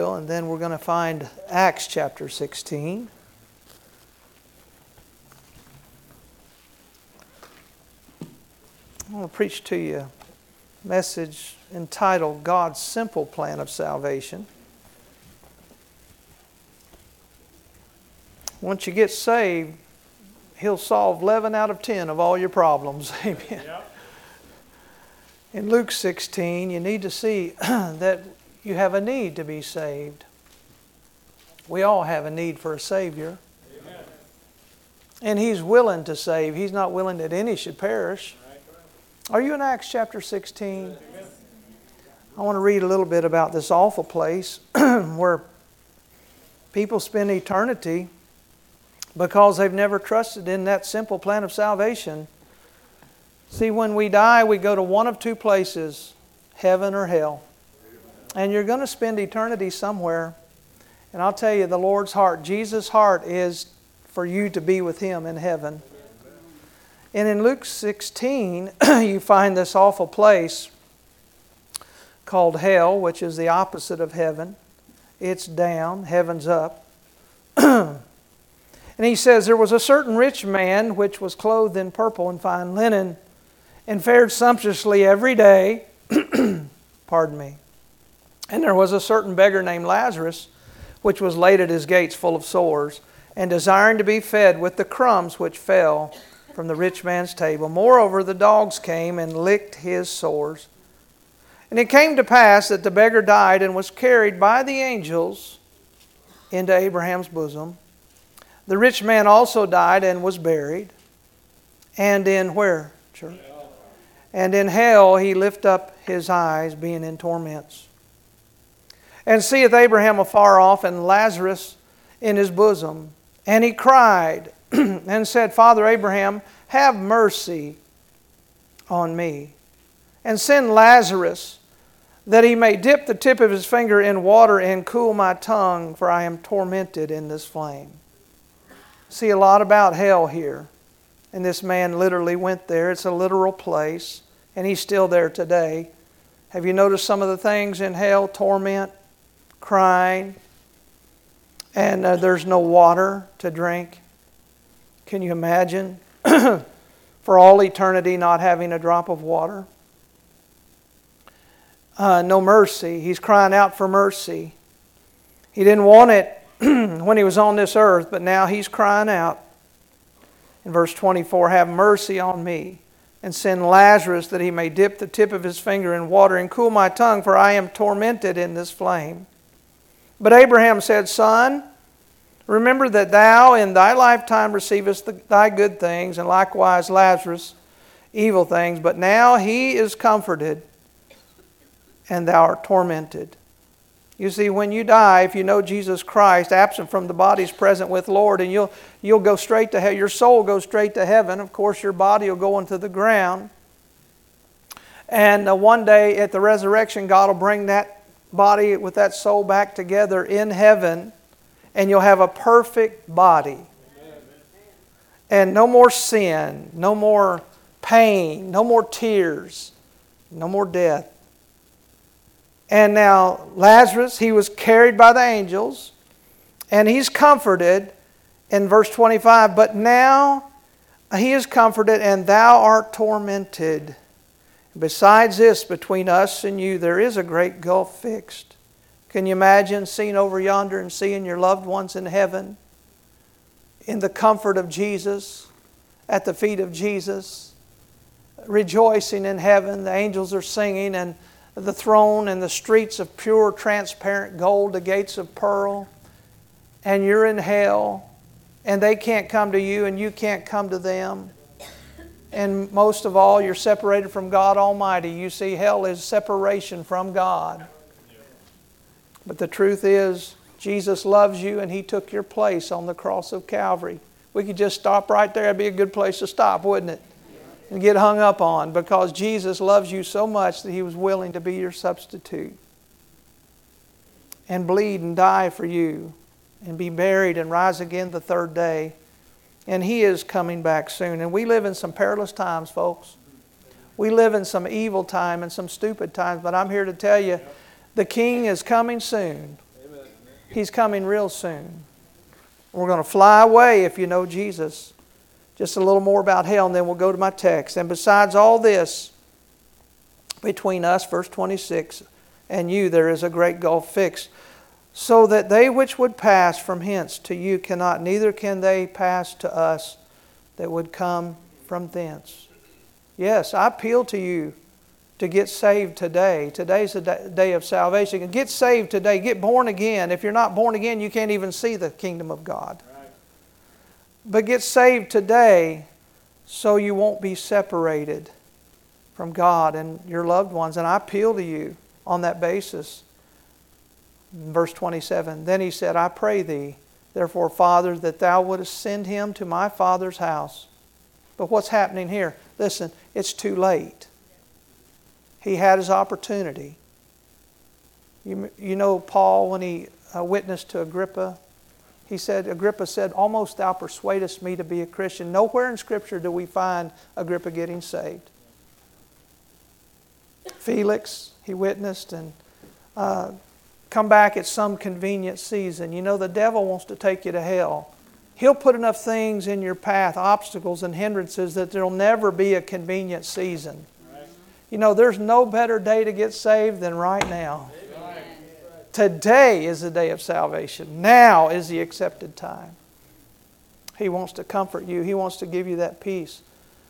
And then we're going to find Acts chapter 16. I want to preach to you a message entitled God's Simple Plan of Salvation. Once you get saved, He'll solve 11 out of 10 of all your problems. Amen. Yep. In Luke 16, you need to see that you have a need to be saved. We all have a need for a Savior. Amen. And He's willing to save. He's not willing that any should perish. Are you in Acts chapter 16? Amen. I want to read a little bit about this awful place where people spend eternity because they've never trusted in that simple plan of salvation. See, when we die, we go to one of two places, heaven or hell. And you're going to spend eternity somewhere. And I'll tell you, the Lord's heart, Jesus' heart, is for you to be with Him in heaven. And in Luke 16, you find this awful place called hell, which is the opposite of heaven. It's down, heaven's up. And he says, there was a certain rich man which was clothed in purple and fine linen and fared sumptuously every day. Pardon me. And there was a certain beggar named Lazarus, which was laid at his gates full of sores, and desiring to be fed with the crumbs which fell from the rich man's table. Moreover, the dogs came and licked his sores. And it came to pass that the beggar died and was carried by the angels into Abraham's bosom. The rich man also died and was buried. And in where, church? And in hell he lift up his eyes, being in torments. And seeth Abraham afar off, and Lazarus in his bosom. And he cried and said, Father Abraham, have mercy on me, and send Lazarus, that he may dip the tip of his finger in water and cool my tongue, for I am tormented in this flame. See a lot about hell here. And this man literally went there. It's a literal place. And he's still there today. Have you noticed some of the things in hell? Torment, crying, and there's no water to drink. Can you imagine for all eternity not having a drop of water? No mercy. He's crying out for mercy. He didn't want it when he was on this earth, but now he's crying out. In verse 24, have mercy on me, and send Lazarus that he may dip the tip of his finger in water and cool my tongue, for I am tormented in this flame. But Abraham said, Son, remember that thou in thy lifetime receivest thy good things, and likewise Lazarus evil things. But now he is comforted, and thou art tormented. You see, when you die, if you know Jesus Christ, absent from the body is present with Lord, and you'll go straight to hell. Your soul goes straight to heaven. Of course, your body will go into the ground. And one day at the resurrection, God will bring that body with that soul back together in heaven, and you'll have a perfect body. And no more sin, no more pain, no more tears, no more death. And now Lazarus, he was carried by the angels, and he's comforted in verse 25. But now he is comforted, and thou art tormented. Besides this, between us and you, there is a great gulf fixed. Can you imagine seeing over yonder and seeing your loved ones in heaven, in the comfort of Jesus, at the feet of Jesus, rejoicing in heaven? The angels are singing, and the throne and the streets of pure transparent gold, the gates of pearl, and you're in hell, and they can't come to you and you can't come to them. And most of all, you're separated from God Almighty. You see, hell is separation from God. But the truth is, Jesus loves you, and He took your place on the cross of Calvary. We could just stop right there. It'd be a good place to stop, wouldn't it? And get hung up on, because Jesus loves you so much that He was willing to be your substitute and bleed and die for you and be buried and rise again the third day. And He is coming back soon. And we live in some perilous times, folks. We live in some evil time and some stupid times, but I'm here to tell you, the King is coming soon. Amen. He's coming real soon. We're going to fly away if you know Jesus. Just a little more about hell, and then we'll go to my text. And besides all this, between us, verse 26, and you there is a great gulf fixed, so that they which would pass from hence to you cannot, neither can they pass to us that would come from thence. Yes, I appeal to you to get saved today. Today's the day of salvation. Get saved today. Get born again. If you're not born again, you can't even see the kingdom of God. Right. But get saved today so you won't be separated from God and your loved ones. And I appeal to you on that basis. Verse 27, then he said, I pray thee, therefore, Father, that thou wouldest send him to my father's house. But what's happening here? Listen, it's too late. He had his opportunity. You know Paul, when he witnessed to Agrippa, Agrippa said, almost thou persuadest me to be a Christian. Nowhere in Scripture do we find Agrippa getting saved. Felix, he witnessed and come back at some convenient season. You know, the devil wants to take you to hell. He'll put enough things in your path, obstacles and hindrances, that there'll never be a convenient season. You know, there's no better day to get saved than right now. Amen. Today is the day of salvation. Now is the accepted time. He wants to comfort you. He wants to give you that peace.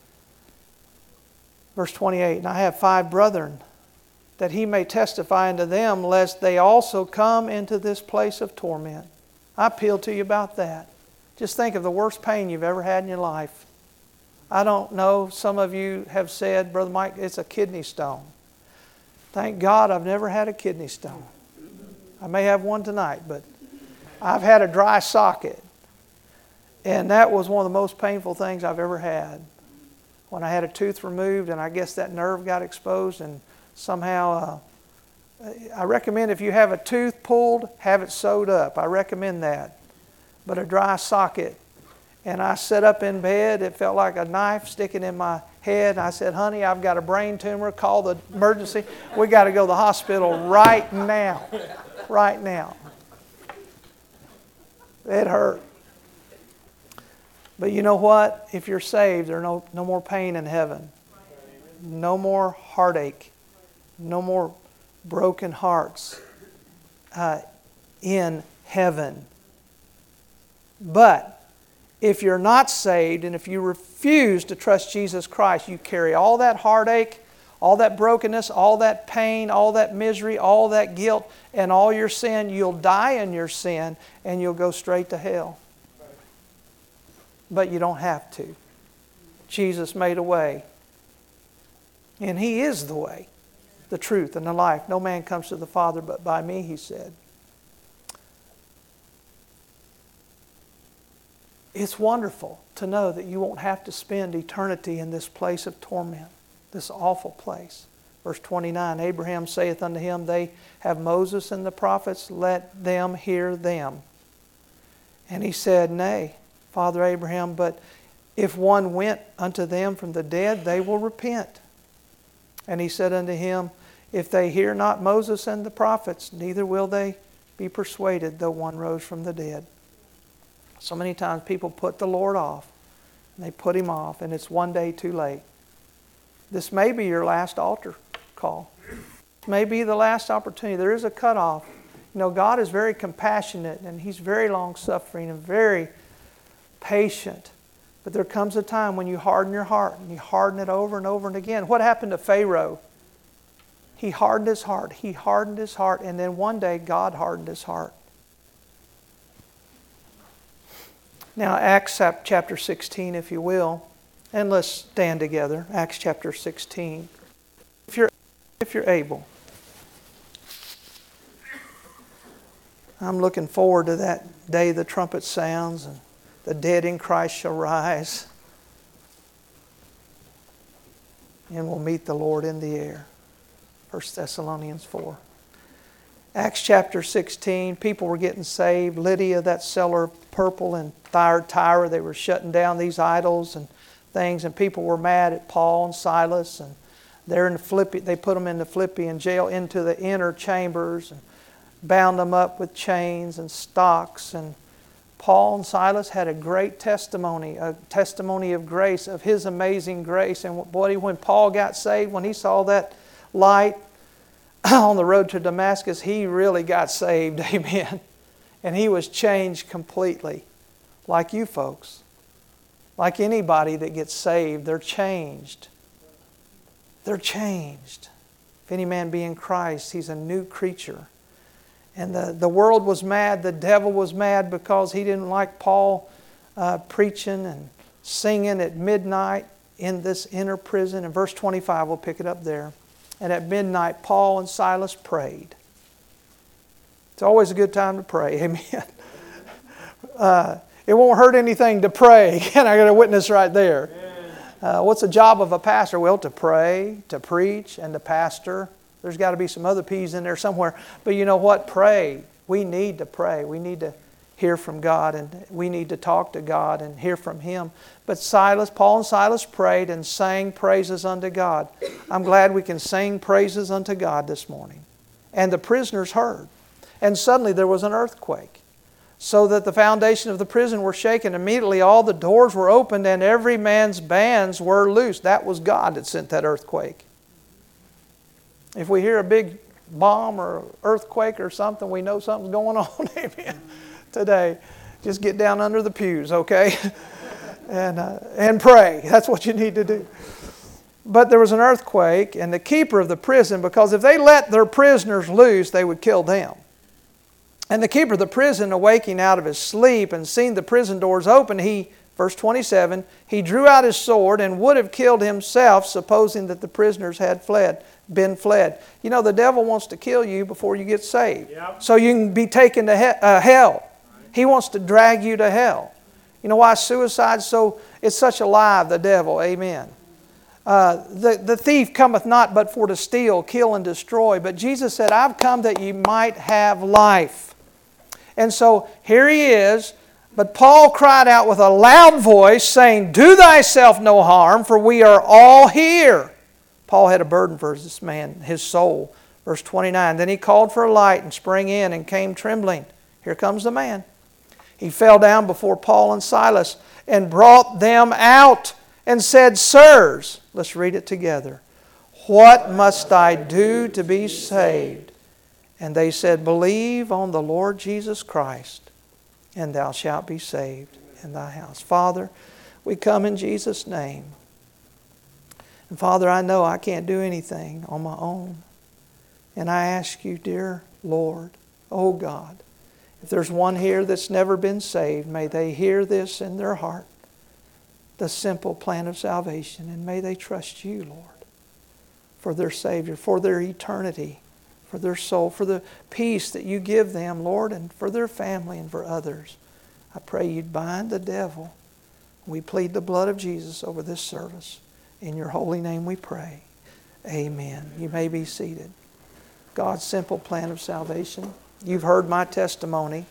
Verse 28, and I have 5 brethren, that he may testify unto them, lest they also come into this place of torment. I appeal to you about that. Just think of the worst pain you've ever had in your life. I don't know, some of you have said, Brother Mike, it's a kidney stone. Thank God I've never had a kidney stone. I may have one tonight, but I've had a dry socket. And that was one of the most painful things I've ever had. When I had a tooth removed and I guess that nerve got exposed, and somehow, I recommend if you have a tooth pulled, have it sewed up. I recommend that. But a dry socket. And I sat up in bed. It felt like a knife sticking in my head. I said, honey, I've got a brain tumor. Call the emergency. We got to go to the hospital right now. Right now. It hurt. But you know what? If you're saved, there's no more pain in heaven. No more heartache. No more broken hearts in heaven. But if you're not saved and if you refuse to trust Jesus Christ, you carry all that heartache, all that brokenness, all that pain, all that misery, all that guilt, and all your sin. You'll die in your sin and you'll go straight to hell. But you don't have to. Jesus made a way. And He is the way, the truth, and the life. No man comes to the Father but by me, He said. It's wonderful to know that you won't have to spend eternity in this place of torment, this awful place. Verse 29, Abraham saith unto him, they have Moses and the prophets, let them hear them. And he said, nay, Father Abraham, but if one went unto them from the dead, they will repent. And he said unto him, if they hear not Moses and the prophets, neither will they be persuaded, though one rose from the dead. So many times people put the Lord off. And they put Him off, and it's one day too late. This may be your last altar call. This may be the last opportunity. There is a cutoff. You know, God is very compassionate, and He's very long-suffering and very patient. But there comes a time when you harden your heart, and you harden it over and over and again. What happened to Pharaoh? He hardened his heart. He hardened his heart, and then one day God hardened his heart. Now, Acts chapter 16, if you will, and let's stand together. Acts chapter 16. If you're able. I'm looking forward to that day the trumpet sounds and the dead in Christ shall rise. And we'll meet the Lord in the air. 1 Thessalonians 4. Acts chapter 16, people were getting saved. Lydia, that seller of purple in Thyatira, they were shutting down these idols and things, and people were mad at Paul and Silas, and they're in they put them in the Philippian jail into the inner chambers. And bound them up with chains and stocks. And Paul and Silas had a great testimony, a testimony of grace, of His amazing grace. And boy, when Paul got saved, when he saw that light on the road to Damascus, he really got saved, amen. And he was changed completely, like you folks. Like anybody that gets saved, they're changed. They're changed. If any man be in Christ, he's a new creature. And the world was mad, the devil was mad because he didn't like Paul preaching and singing at midnight in this inner prison. In verse 25, we'll pick it up there. And at midnight, Paul and Silas prayed. It's always a good time to pray, amen. It won't hurt anything to pray. And I got a witness right there. What's the job of a pastor? Well, to pray, to preach, and to pastor. There's got to be some other P's in there somewhere. But you know what? Pray. We need to pray. We need to hear from God, and we need to talk to God and hear from Him. But Paul and Silas prayed and sang praises unto God. I'm glad we can sing praises unto God this morning. And the prisoners heard. And suddenly there was an earthquake, so that the foundation of the prison were shaken. Immediately all the doors were opened and every man's bands were loosed. That was God that sent that earthquake. If we hear a big bomb or earthquake or something, we know something's going on, amen, today. Just get down under the pews, okay? And pray. That's what you need to do. But there was an earthquake, and the keeper of the prison, because if they let their prisoners loose, they would kill them. And the keeper of the prison, awaking out of his sleep and seeing the prison doors open, verse 27, he drew out his sword and would have killed himself, supposing that the prisoners had been fled. You know, the devil wants to kill you before you get saved. Yep. So you can be taken to hell. He wants to drag you to hell. You know why suicide it's such a lie of the devil, amen. The thief cometh not but for to steal, kill, and destroy. But Jesus said, I've come that ye might have life. And so here he is, but Paul cried out with a loud voice, saying, do thyself no harm, for we are all here. Paul had a burden for this man, his soul. Verse 29, then he called for a light and sprang in and came trembling. Here comes the man. He fell down before Paul and Silas and brought them out and said, sirs, let's read it together. What must I do to be saved? And they said, believe on the Lord Jesus Christ, and thou shalt be saved in thy house. Father, we come in Jesus' name. And Father, I know I can't do anything on my own. And I ask you, dear Lord, oh God, if there's one here that's never been saved, may they hear this in their heart, the simple plan of salvation, and may they trust you, Lord, for their Savior, for their eternity, for their soul, for the peace that you give them, Lord, and for their family and for others. I pray you'd bind the devil. We plead the blood of Jesus over this service. In your holy name we pray. Amen. You may be seated. God's simple plan of salvation. You've heard my testimony.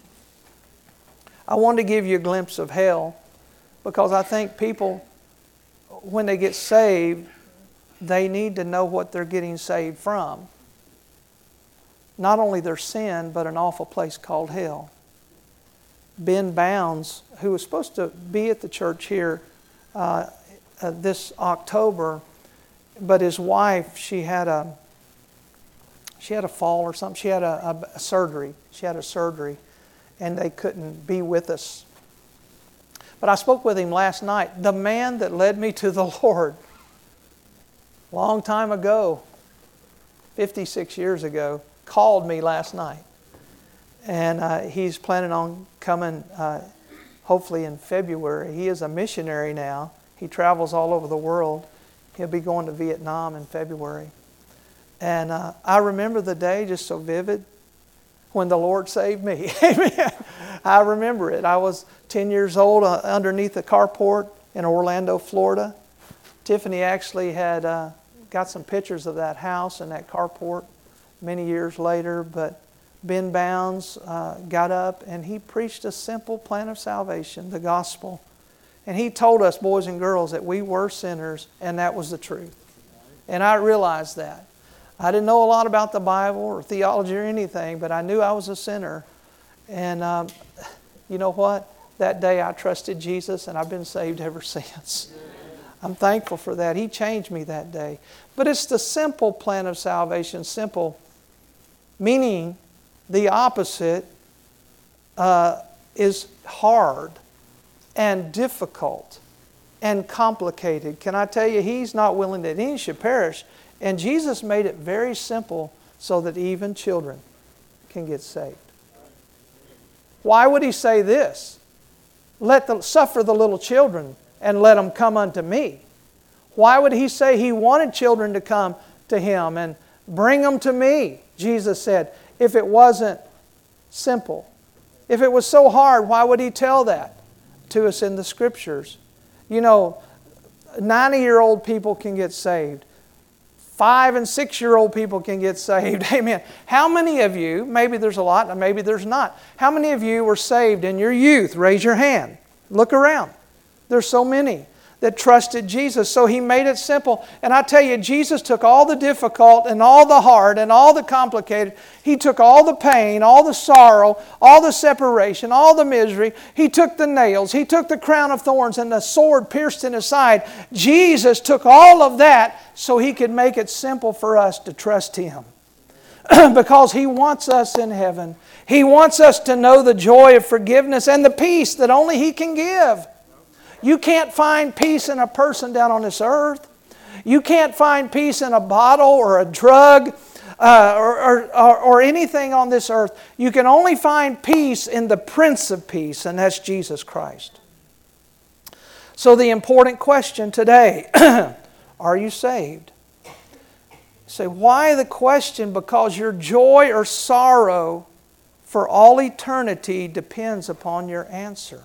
I wanted to give you a glimpse of hell because I think people, when they get saved, they need to know what they're getting saved from. Not only their sin, but an awful place called hell. Ben Bounds, who was supposed to be at the church here this October, but his wife, she had a fall or something. She had a surgery. She had a surgery, and they couldn't be with us. But I spoke with him last night. The man that led me to the Lord, long time ago, 56 years ago, called me last night. And he's planning on coming hopefully in February. He is a missionary now. He travels all over the world. He'll be going to Vietnam in February. And I remember the day just so vivid when the Lord saved me. Amen. I remember it. I was 10 years old underneath a carport in Orlando, Florida. Tiffany actually had got some pictures of that house and that carport many years later. But Ben Bounds got up and he preached a simple plan of salvation, the gospel. And he told us, boys and girls, that we were sinners and that was the truth. And I realized that. I didn't know a lot about the Bible or theology or anything, but I knew I was a sinner. And you know what? That day I trusted Jesus, and I've been saved ever since. I'm thankful for that. He changed me that day. But it's the simple plan of salvation. Simple, meaning the opposite is hard and difficult and complicated. Can I tell you, He's not willing that any should perish. And Jesus made it very simple so that even children can get saved. Why would He say this? Suffer the little children and let them come unto me. Why would He say He wanted children to come to Him and bring them to me? Jesus said, if it wasn't simple. If it was so hard, why would He tell that to us in the Scriptures? You know, 90-year-old people can get saved. 5- and 6-year-old people can get saved. Amen. How many of you, maybe there's a lot and maybe there's not, how many of you were saved in your youth? Raise your hand. Look around. There's so many that trusted Jesus. So He made it simple. And I tell you, Jesus took all the difficult and all the hard and all the complicated. He took all the pain, all the sorrow, all the separation, all the misery. He took the nails. He took the crown of thorns and the sword pierced in His side. Jesus took all of that so He could make it simple for us to trust Him. Because He wants us in heaven. He wants us to know the joy of forgiveness and the peace that only He can give. You can't find peace in a person down on this earth. You can't find peace in a bottle or a drug or anything on this earth. You can only find peace in the Prince of Peace, and that's Jesus Christ. So the important question today, are you saved? You say, why the question? Because your joy or sorrow for all eternity depends upon your answer.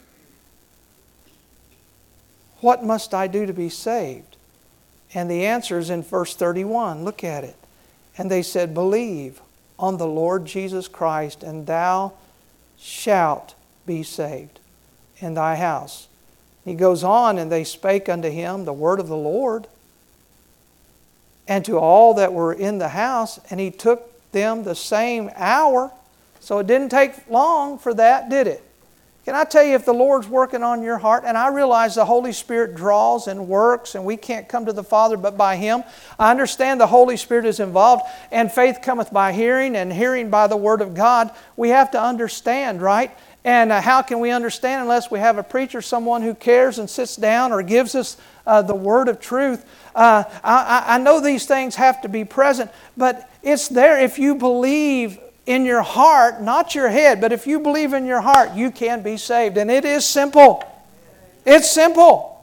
What must I do to be saved? And the answer is in verse 31. Look at it. And they said, believe on the Lord Jesus Christ, and thou shalt be saved in thy house. He goes on, and they spake unto him the word of the Lord, and to all that were in the house, and he took them the same hour. So it didn't take long for that, did it? Can I tell you, if the Lord's working on your heart, and I realize the Holy Spirit draws and works, and we can't come to the Father but by Him. I understand the Holy Spirit is involved, and faith cometh by hearing, and hearing by the Word of God. We have to understand, right? And how can we understand unless we have a preacher, someone who cares and sits down or gives us the Word of truth? I know these things have to be present, but it's there if you believe in your heart, not your head, but if you believe in your heart, you can be saved. And it is simple. It's simple.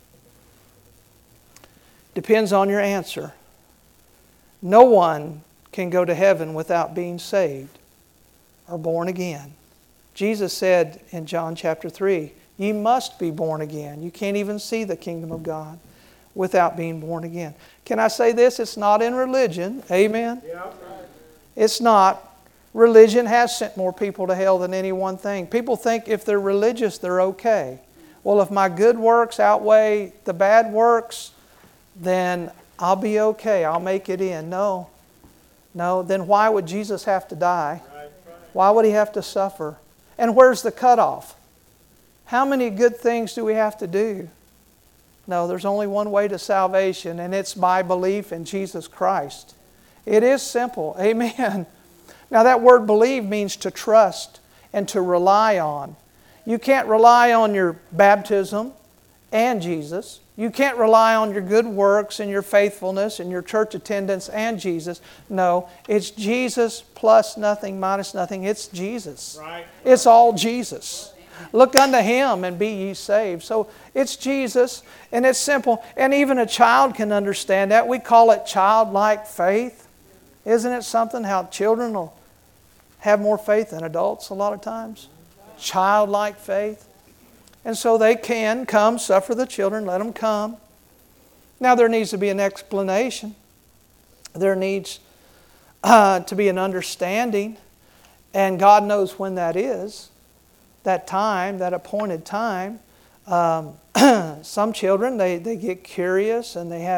Depends on your answer. No one can go to heaven without being saved or born again. Jesus said in John chapter 3, ye must be born again. You can't even see the kingdom of God without being born again. Can I say this? It's not in religion. Amen? Yeah. It's not. Religion has sent more people to hell than any one thing. People think if they're religious, they're okay. Well, if my good works outweigh the bad works, then I'll be okay. I'll make it in. No. Then why would Jesus have to die? Why would He have to suffer? And where's the cutoff? How many good things do we have to do? No, there's only one way to salvation, and it's by belief in Jesus Christ. It is simple. Amen. Now that word believe means to trust and to rely on. You can't rely on your baptism and Jesus. You can't rely on your good works and your faithfulness and your church attendance and Jesus. No, it's Jesus plus nothing minus nothing. It's Jesus. Right. It's all Jesus. Look unto Him and be ye saved. So it's Jesus, and it's simple. And even a child can understand that. We call it childlike faith. Isn't it something how children will have more faith than adults a lot of times? Childlike faith. And so they can come, suffer the children, let them come. Now there needs to be an explanation. There needs to be an understanding. And God knows when that is. That time, that appointed time. Some children, they get curious and they have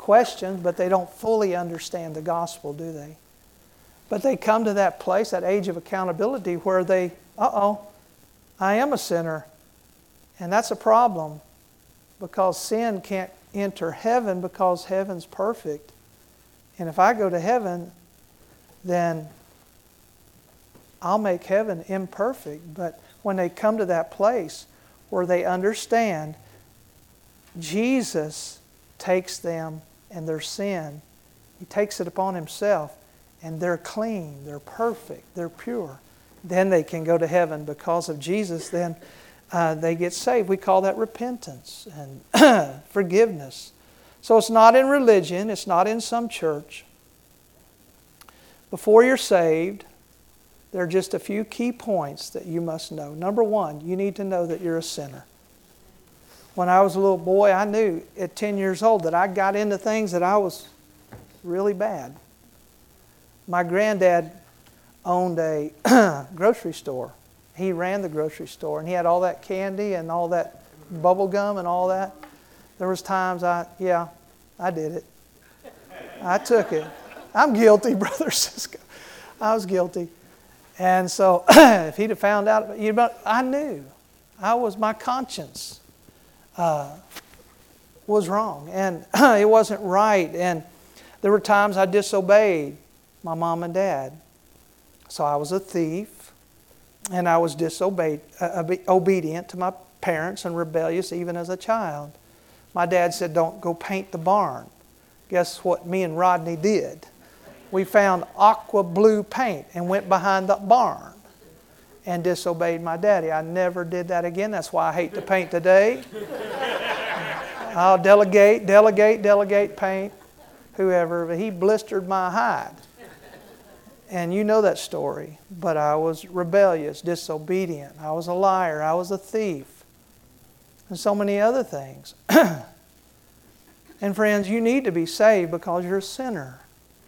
questions, but they don't fully understand the gospel, do they? But they come to that place, that age of accountability, where they, I am a sinner. And that's a problem, because sin can't enter heaven because heaven's perfect. And if I go to heaven, then I'll make heaven imperfect. But when they come to that place where they understand Jesus takes them and their sin, He takes it upon Himself, and they're clean, they're perfect, they're pure, then they can go to heaven because of Jesus. Then they get saved. We call that repentance and forgiveness. So it's not in religion, it's not in some church. Before you're saved, there are just a few key points that you must know. Number one, you need to know that you're a sinner. When I was a little boy, I knew at 10 years old that I got into things that I was really bad. My granddad owned a grocery store. He ran the grocery store, and he had all that candy and all that bubble gum and all that. There was times I did it. I took it. I'm guilty, Brother Cisco. I was guilty. And so if he'd have found out, I knew. My conscience was wrong. And it wasn't right. And there were times I disobeyed my mom and dad. So I was a thief. And I was obedient to my parents and rebellious even as a child. My dad said, don't go paint the barn. Guess what me and Rodney did? We found aqua blue paint and went behind the barn and disobeyed my daddy. I never did that again. That's why I hate to paint today. I'll delegate paint, whoever. But he blistered my hide. And you know that story. But I was rebellious, disobedient. I was a liar. I was a thief. And so many other things. And friends, you need to be saved because you're a sinner.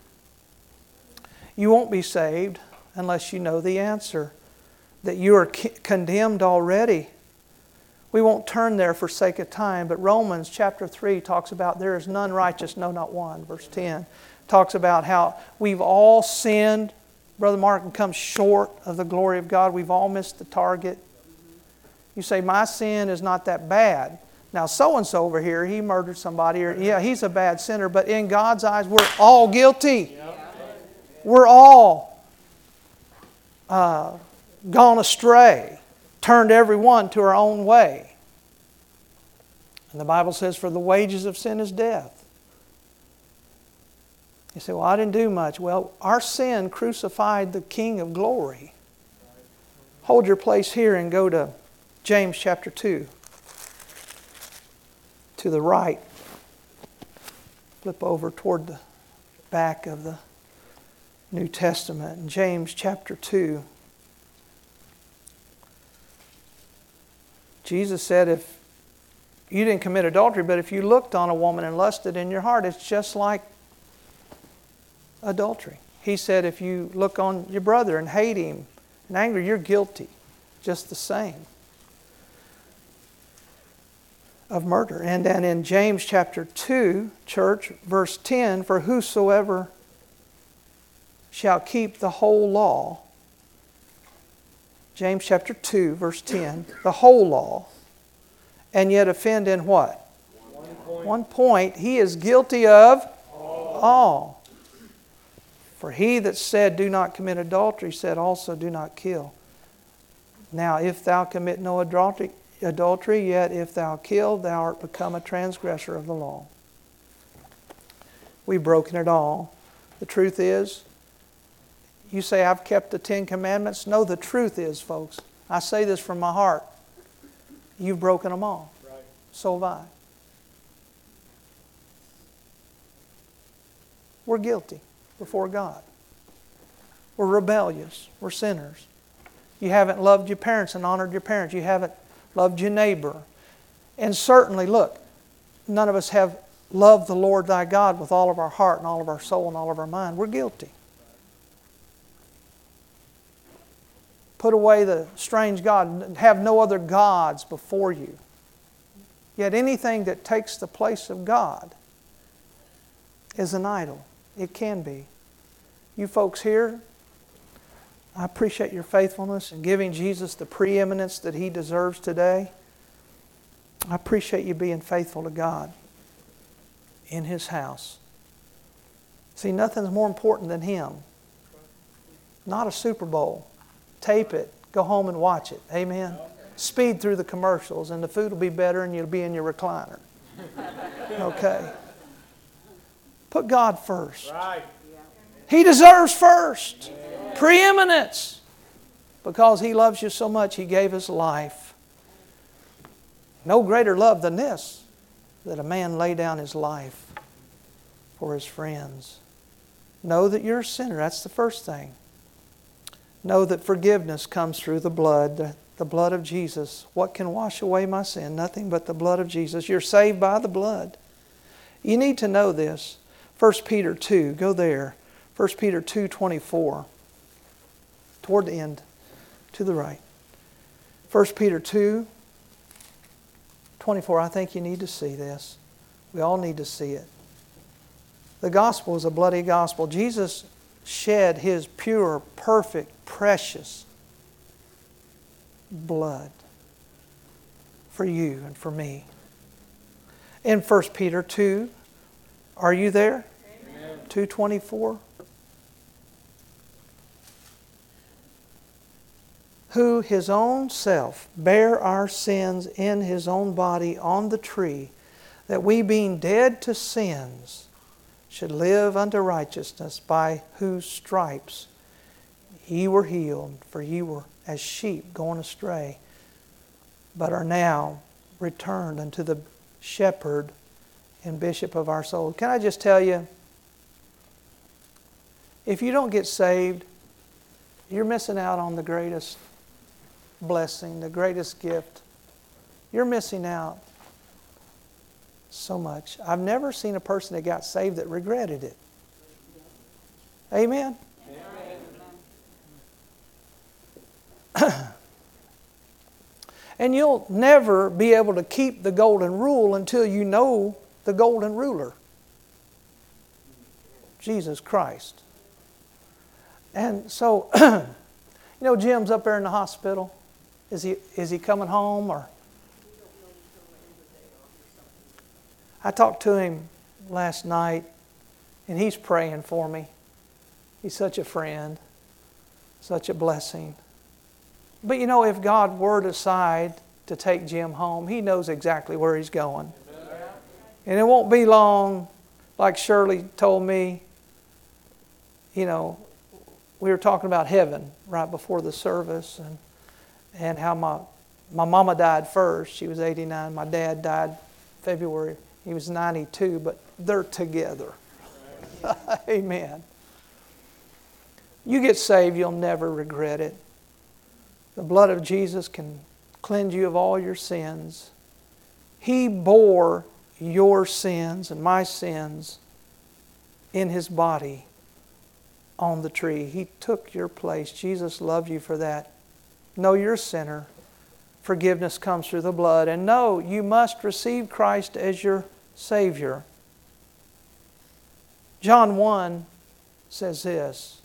You won't be saved unless you know the answer, that you are condemned already. We won't turn there for sake of time, but Romans chapter 3 talks about there is none righteous, no, not one. Verse 10 talks about how we've all sinned, Brother Mark, and come short of the glory of God. We've all missed the target. You say, my sin is not that bad. Now, so-and-so over here, he murdered somebody, or yeah, he's a bad sinner, but in God's eyes, we're all guilty. We're all gone astray, turned every one to our own way. And the Bible says, for the wages of sin is death. You say, well, I didn't do much. Well, our sin crucified the King of glory. Hold your place here and go to James chapter 2. To the right. Flip over toward the back of the New Testament. In James chapter 2. Jesus said, if you didn't commit adultery, but if you looked on a woman and lusted in your heart, it's just like adultery. He said, if you look on your brother and hate him and anger, you're guilty just the same of murder. And then in James chapter 2, church, verse 10, for whosoever shall keep the whole law, James chapter 2, verse 10, the whole law, and yet offend in what? 1 point. He is guilty of all. For he that said, do not commit adultery, said also, do not kill. Now, if thou commit no adultery, yet if thou kill, thou art become a transgressor of the law. We've broken it all. The truth is, you say, I've kept the 10 Commandments. No, the truth is, folks, I say this from my heart, you've broken them all. Right. So have I. We're guilty before God. We're rebellious. We're sinners. You haven't loved your parents and honored your parents. You haven't loved your neighbor. And certainly, look, none of us have loved the Lord thy God with all of our heart and all of our soul and all of our mind. We're guilty. Put away the strange God. Have no other gods before you. Yet anything that takes the place of God is an idol. It can be. You folks here, I appreciate your faithfulness in giving Jesus the preeminence that He deserves today. I appreciate you being faithful to God in His house. See, nothing's more important than Him. Not a Super Bowl. Tape it. Go home and watch it. Amen. Speed through the commercials and the food will be better and you'll be in your recliner. Okay. Put God first. Right. He deserves first. Preeminence. Because He loves you so much, He gave His life. No greater love than this, that a man lay down his life for his friends. Know that you're a sinner. That's the first thing. Know that forgiveness comes through the blood of Jesus. What can wash away my sin? Nothing but the blood of Jesus. You're saved by the blood. You need to know this. 1 Peter 2, go there. 1 Peter 2:24. Toward the end, to the right. 1 Peter 2:24. I think you need to see this. We all need to see it. The gospel is a bloody gospel. Jesus shed His pure, perfect, precious blood for you and for me. In 1 Peter 2, are you there? 2:24. Who His own self bare our sins in His own body on the tree, that we being dead to sins should live unto righteousness, by whose stripes ye were healed. For ye were as sheep going astray, but are now returned unto the shepherd and bishop of our souls. Can I just tell you, if you don't get saved, you're missing out on the greatest blessing, the greatest gift. You're missing out so much. I've never seen a person that got saved that regretted it. Amen? And you'll never be able to keep the golden rule until you know the golden ruler, Jesus Christ. And so, Jim's up there in the hospital. Is he coming home or? I talked to him last night, and he's praying for me. He's such a friend, such a blessing. But if God were to decide to take Jim home, He knows exactly where he's going. And it won't be long, like Shirley told me, we were talking about heaven right before the service and how my mama died first. She was 89. My dad died February. He was 92, but they're together. Amen. You get saved, you'll never regret it. The blood of Jesus can cleanse you of all your sins. He bore your sins and my sins in His body on the tree. He took your place. Jesus loved you for that. Know you're a sinner. Forgiveness comes through the blood. And know you must receive Christ as your Savior. John 1 says this.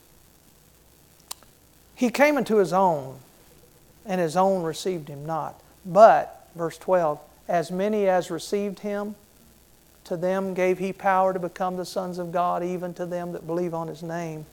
He came into His own, and His own received Him not. But, verse 12, as many as received Him, to them gave He power to become the sons of God, even to them that believe on His name.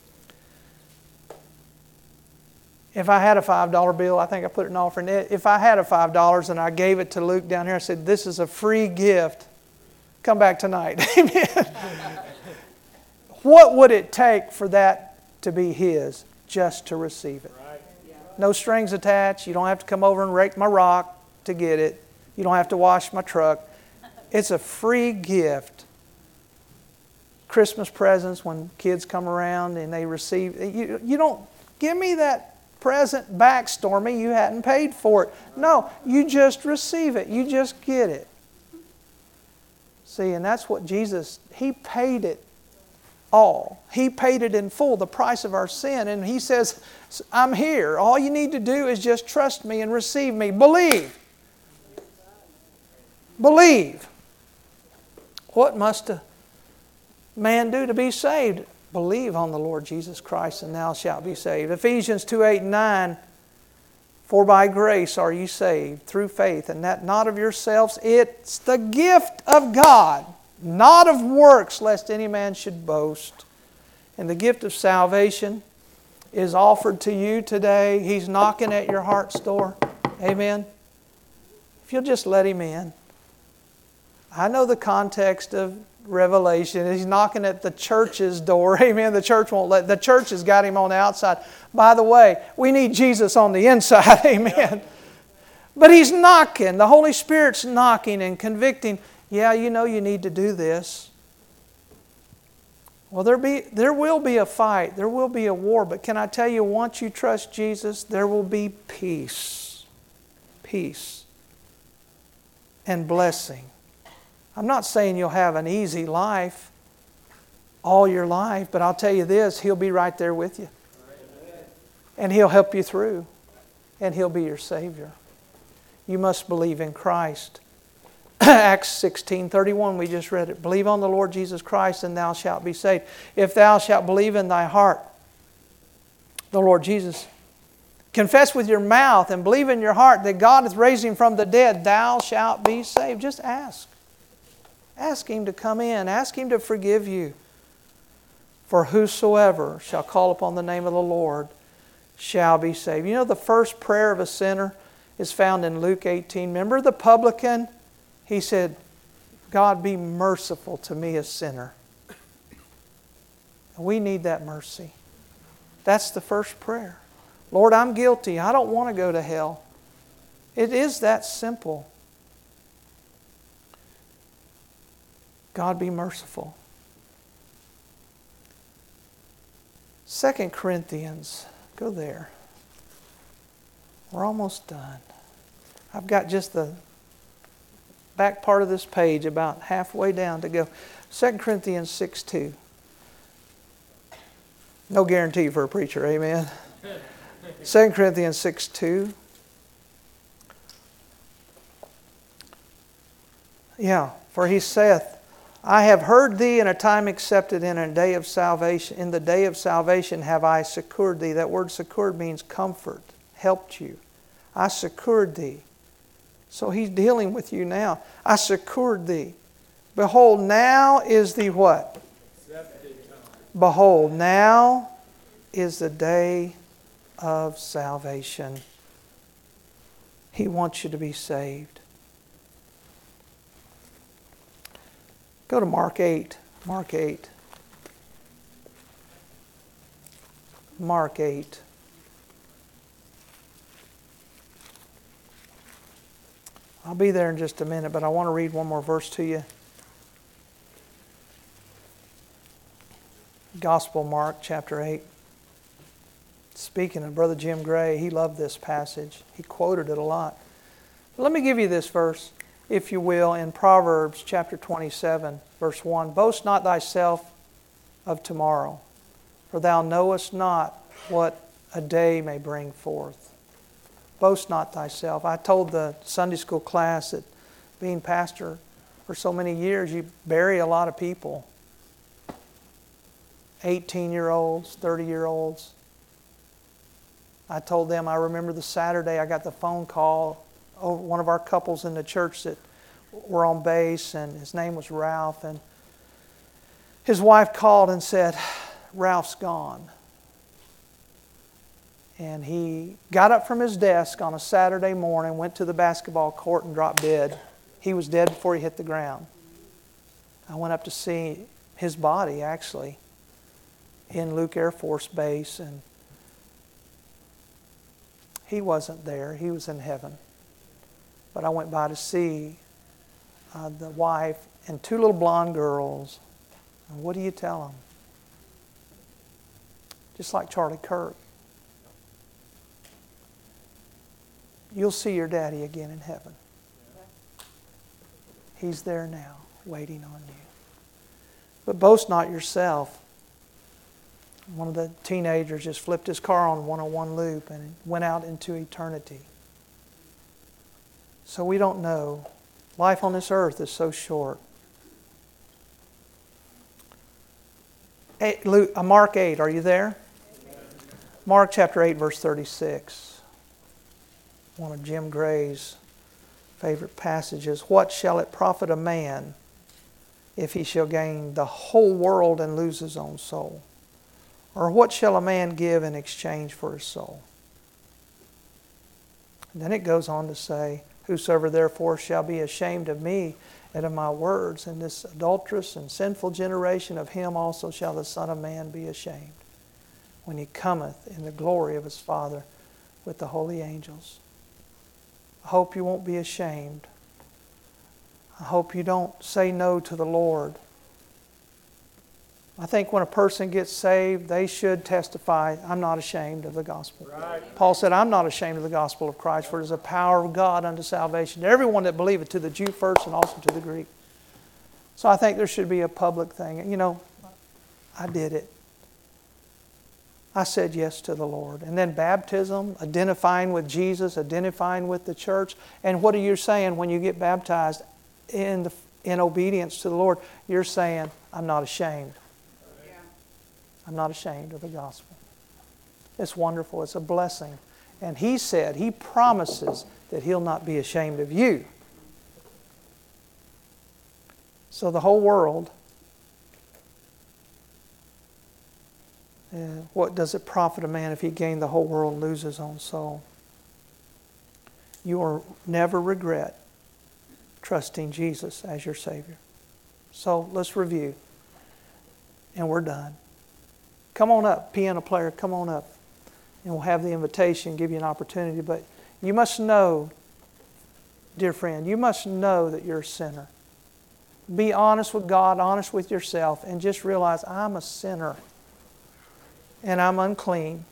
If I had a $5 bill, I think I put it in offering. If I had a $5 and I gave it to Luke down here, I said, this is a free gift. Come back tonight. Amen. What would it take for that to be His? Just to receive it. No strings attached. You don't have to come over and rake my rock to get it. You don't have to wash my truck. It's a free gift. Christmas presents, when kids come around and they receive, you don't give me that present back, Stormy. You hadn't paid for it. No, you just receive it. You just get it. See, and that's what Jesus, He paid it all. He paid it in full, the price of our sin. And He says, I'm here. All you need to do is just trust me and receive me. Believe. Believe. What must a man do to be saved? Believe on the Lord Jesus Christ and thou shalt be saved. Ephesians 2:8-9, for by grace are ye saved through faith, and that not of yourselves, it's the gift of God, not of works, lest any man should boast. And the gift of salvation is offered to you today. He's knocking at your heart's door. Amen. If you'll just let Him in. I know the context of Revelation. He's knocking at the church's door. Amen. The church won't let. The church has got Him on the outside. By the way, we need Jesus on the inside. Amen. But He's knocking. The Holy Spirit's knocking and convicting. Yeah, you know you need to do this. Well, there will be a fight. There will be a war. But can I tell you, once you trust Jesus, there will be peace. Peace. And blessing. I'm not saying you'll have an easy life all your life, but I'll tell you this, He'll be right there with you. And He'll help you through. And He'll be your Savior. You must believe in Christ. Acts 16:31, we just read it. Believe on the Lord Jesus Christ and thou shalt be saved. If thou shalt believe in thy heart, the Lord Jesus, confess with your mouth and believe in your heart that God hath raised Him from the dead, thou shalt be saved. Just ask. Ask Him to come in. Ask Him to forgive you. For whosoever shall call upon the name of the Lord shall be saved. You know, the first prayer of a sinner is found in Luke 18. Remember the publican? He said, God, be merciful to me, a sinner. And we need that mercy. That's the first prayer. Lord, I'm guilty. I don't want to go to hell. It is that simple. God, be merciful. 2 Corinthians, go there. We're almost done. I've got just the back part of this page about halfway down to go. 2 Corinthians 6:2. No guarantee for a preacher, amen? 2 Corinthians 6:2. Yeah, for he saith, I have heard thee in a time accepted, in a day of salvation. In the day of salvation have I succored thee. That word succored means comfort, helped you. I succored thee. So He's dealing with you now. I succored thee. Behold, now is the what? Behold, now is the day of salvation. He wants you to be saved. Go to Mark 8. Mark 8. Mark 8. I'll be there in just a minute, but I want to read one more verse to you. Gospel Mark chapter 8. Speaking of Brother Jim Gray, he loved this passage. He quoted it a lot. But let me give you this verse, if you will, in Proverbs chapter 27, verse 1. Boast not thyself of tomorrow, for thou knowest not what a day may bring forth. Boast not thyself. I told the Sunday school class that being pastor for so many years, you bury a lot of people. 18-year-olds, 30-year-olds. I told them, I remember the Saturday I got the phone call over one of our couples in the church that were on base, and his name was Ralph, and his wife called and said, Ralph's gone. And he got up from his desk on a Saturday morning, went to the basketball court and dropped dead. He was dead before he hit the ground. I went up to see his body, actually, in Luke Air Force Base, and he wasn't there. He was in heaven. But I went by to see the wife and two little blonde girls. And what do you tell them? Just like Charlie Kirk. You'll see your daddy again in heaven. He's there now, waiting on you. But boast not yourself. One of the teenagers just flipped his car on 101 loop and went out into eternity. So we don't know. Life on this earth is so short. Mark 8, are you there? Mark chapter 8, verse 36. One of Jim Gray's favorite passages. What shall it profit a man if he shall gain the whole world and lose his own soul? Or what shall a man give in exchange for his soul? And then it goes on to say, whosoever therefore shall be ashamed of me and of my words in this adulterous and sinful generation, of him also shall the Son of Man be ashamed, when he cometh in the glory of his Father with the holy angels. I hope you won't be ashamed. I hope you don't say no to the Lord. I think when a person gets saved, they should testify, I'm not ashamed of the gospel. Right. Paul said, I'm not ashamed of the gospel of Christ, for it is the power of God unto salvation to everyone that believeth, to the Jew first and also to the Greek. So I think there should be a public thing. You know, I did it. I said yes to the Lord. And then baptism, identifying with Jesus, identifying with the church. And what are you saying when you get baptized in obedience to the Lord? You're saying, I'm not ashamed. I'm not ashamed of the gospel. It's wonderful. It's a blessing. And He said, He promises that He'll not be ashamed of you. So the whole world, what does it profit a man if he gain the whole world and lose his own soul? You will never regret trusting Jesus as your Savior. So let's review. And we're done. Come on up, piano player, come on up. And we'll have the invitation, give you an opportunity. But you must know, dear friend, you must know that you're a sinner. Be honest with God, honest with yourself, and just realize I'm a sinner. And I'm unclean.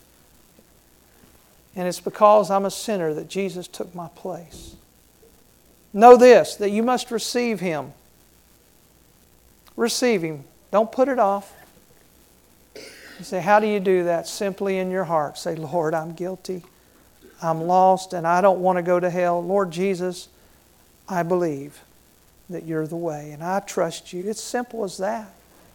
And it's because I'm a sinner that Jesus took my place. Know this, that you must receive Him. Receive Him. Don't put it off. You say, how do you do that? Simply in your heart. Say, Lord, I'm guilty. I'm lost and I don't want to go to hell. Lord Jesus, I believe that you're the way and I trust you. It's simple as that.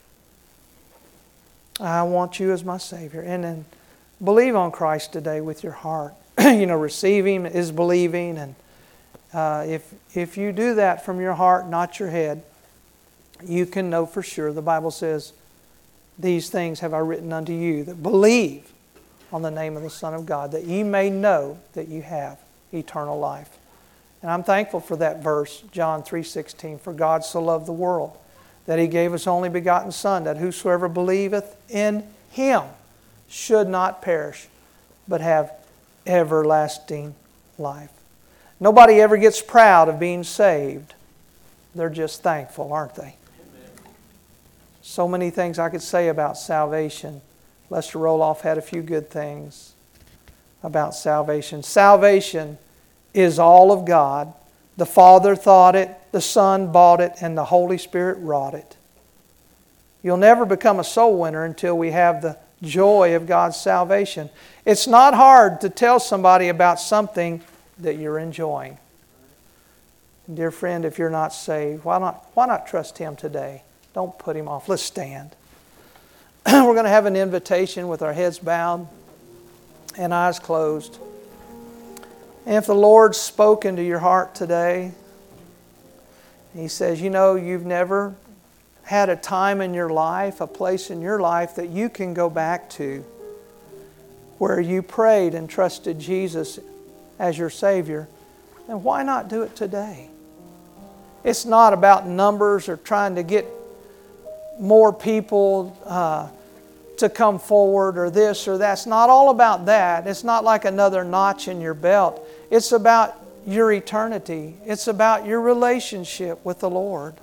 I want you as my Savior. And then believe on Christ today with your heart. Receive Him is believing. And if you do that from your heart, not your head, you can know for sure. The Bible says, these things have I written unto you that believe on the name of the Son of God, that ye may know that you have eternal life. And I'm thankful for that verse, John 3:16. For God so loved the world, that He gave His only begotten Son, that whosoever believeth in Him should not perish, but have everlasting life. Nobody ever gets proud of being saved. They're just thankful, aren't they? So many things I could say about salvation. Lester Roloff had a few good things about salvation. Salvation is all of God. The Father thought it, the Son bought it, and the Holy Spirit wrought it. You'll never become a soul winner until we have the joy of God's salvation. It's not hard to tell somebody about something that you're enjoying. Dear friend, if you're not saved, why not trust Him today? Don't put Him off. Let's stand. We're going to have an invitation with our heads bowed and eyes closed. And if the Lord's spoken to your heart today, He says, you've never had a time in your life, a place in your life that you can go back to where you prayed and trusted Jesus as your Savior, then why not do it today? It's not about numbers or trying to get more people to come forward or this or that. It's not all about that. It's not like another notch in your belt. It's about your eternity. It's about your relationship with the Lord.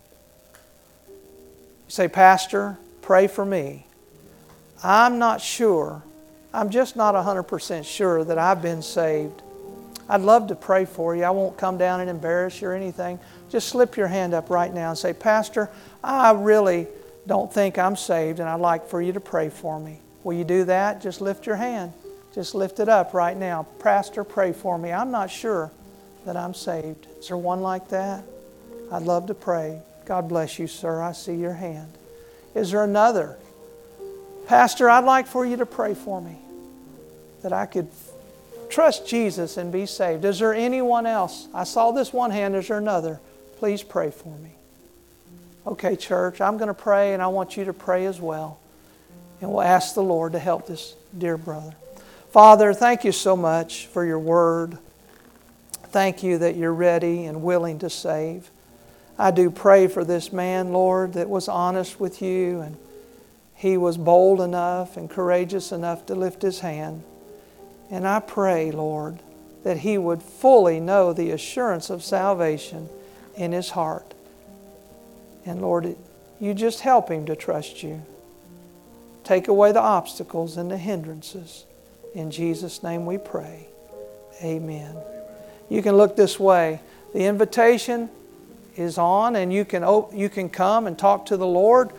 You say, Pastor, pray for me. I'm not sure. I'm just not 100% sure that I've been saved. I'd love to pray for you. I won't come down and embarrass you or anything. Just slip your hand up right now and say, Pastor, I really don't think I'm saved and I'd like for you to pray for me. Will you do that? Just lift your hand. Just lift it up right now. Pastor, pray for me. I'm not sure that I'm saved. Is there one like that? I'd love to pray. God bless you, sir. I see your hand. Is there another? Pastor, I'd like for you to pray for me, that I could trust Jesus and be saved. Is there anyone else? I saw this one hand. Is there another? Please pray for me. Okay, church, I'm going to pray, and I want you to pray as well. And we'll ask the Lord to help this dear brother. Father, thank you so much for your word. Thank you that you're ready and willing to save. I do pray for this man, Lord, that was honest with you, and he was bold enough and courageous enough to lift his hand. And I pray, Lord, that he would fully know the assurance of salvation in his heart. And Lord, you just help him to trust you. Take away the obstacles and the hindrances. In Jesus' name we pray. Amen. You can look this way. The invitation is on, and you can come and talk to the Lord.